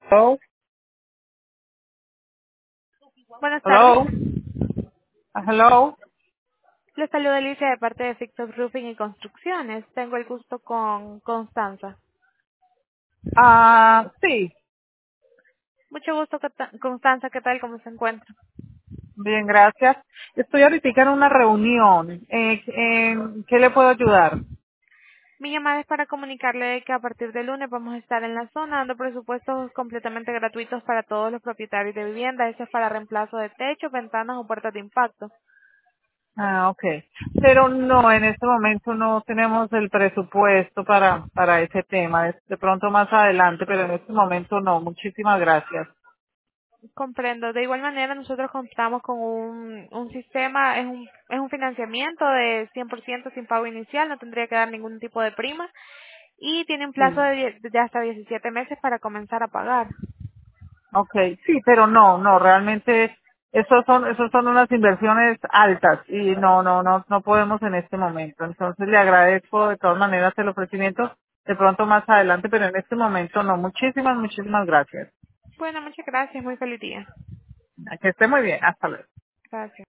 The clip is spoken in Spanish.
Hello, Buenas tardes. hello, hello. Les saluda Alicia de parte de Fixed Roofing y Construcciones. Tengo el gusto con Constanza. Sí, Mucho gusto, Constanza. ¿Qué tal? ¿Cómo se encuentra? bien, gracias. Estoy ahorita en una reunión. ¿En qué le puedo ayudar? Mi llamada es para comunicarle de que a partir de lunes vamos a estar en la zona dando presupuestos completamente gratuitos para todos los propietarios de vivienda. Ese es para reemplazo de techos, ventanas o puertas de impacto. Ok. Pero no, en este momento no tenemos el presupuesto para ese tema. De pronto más adelante, pero en este momento no. Muchísimas gracias. Comprendo. De igual manera, nosotros contamos con un sistema, es un financiamiento de 100% sin pago inicial, no tendría que dar ningún tipo de prima y tiene un plazo Sí. de hasta 17 meses para comenzar a pagar. Okay, sí, pero no, realmente esos son unas inversiones altas y no podemos en este momento. Entonces le agradezco de todas maneras el ofrecimiento de pronto más adelante, pero en este momento no. Muchísimas gracias. Bueno, muchas gracias, muy feliz día. Que esté muy bien. Hasta luego. Gracias.